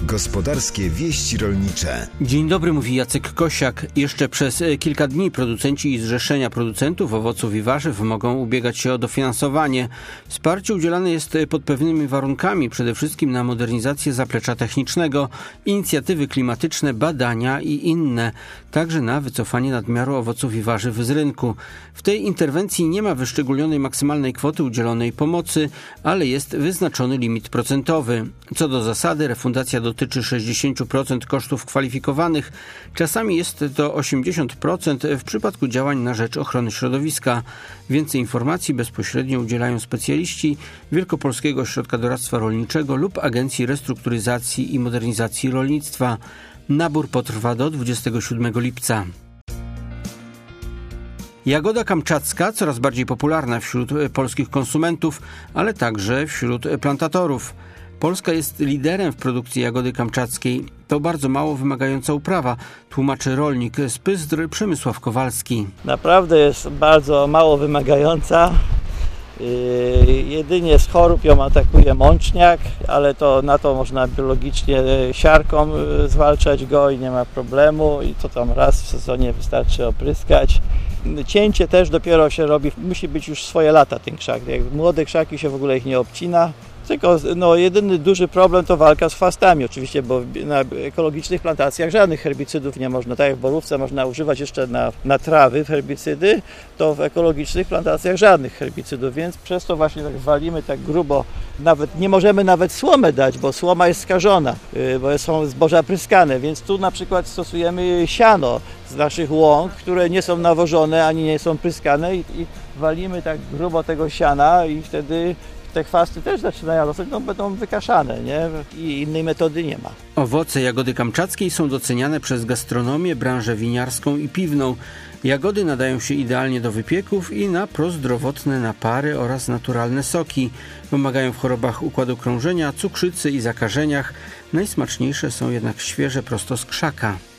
Gospodarskie wieści rolnicze. Dzień dobry, mówi Jacek Kosiak. Jeszcze przez kilka dni producenci i zrzeszenia producentów owoców i warzyw mogą ubiegać się o dofinansowanie. Wsparcie udzielane jest pod pewnymi warunkami, przede wszystkim na modernizację zaplecza technicznego, inicjatywy klimatyczne, badania i inne, także na wycofanie nadmiaru owoców i warzyw z rynku. W tej interwencji nie ma wyszczególnionej maksymalnej kwoty udzielonej pomocy, ale jest wyznaczony limit procentowy. Co do zasady, refundacja dotyczy 60% kosztów kwalifikowanych. Czasami jest to 80% w przypadku działań na rzecz ochrony środowiska. Więcej informacji bezpośrednio udzielają specjaliści Wielkopolskiego Ośrodka Doradztwa Rolniczego lub Agencji Restrukturyzacji i Modernizacji Rolnictwa. Nabór potrwa do 27 lipca. Jagoda kamczacka coraz bardziej popularna wśród polskich konsumentów, ale także wśród plantatorów. Polska jest liderem w produkcji jagody kamczackiej. To bardzo mało wymagająca uprawa, tłumaczy rolnik z Pyzdr Przemysław Kowalski. Naprawdę jest bardzo mało wymagająca. Jedynie z chorób ją atakuje mączniak, ale na to można biologicznie siarką zwalczać go i nie ma problemu. I to tam raz w sezonie wystarczy opryskać. Cięcie też dopiero się robi, musi być już swoje lata ten krzak. Jak młode krzaki się w ogóle ich nie obcina. Tylko jedyny duży problem to walka z chwastami oczywiście, bo na ekologicznych plantacjach żadnych herbicydów nie można. Tak jak w borówce można używać jeszcze na trawy herbicydy, to w ekologicznych plantacjach żadnych herbicydów, więc przez to właśnie tak walimy tak grubo. Nie możemy nawet słomę dać, bo słoma jest skażona, bo są zboża pryskane, więc tu na przykład stosujemy siano z naszych łąk, które nie są nawożone ani nie są pryskane i walimy tak grubo tego siana i wtedy te chwasty też zaczynają rosnąć, będą wykaszane, nie? I innej metody nie ma. Owoce jagody kamczackiej są doceniane przez gastronomię, branżę winiarską i piwną. Jagody nadają się idealnie do wypieków i na prozdrowotne napary oraz naturalne soki. Pomagają w chorobach układu krążenia, cukrzycy i zakażeniach. Najsmaczniejsze są jednak świeże prosto z krzaka.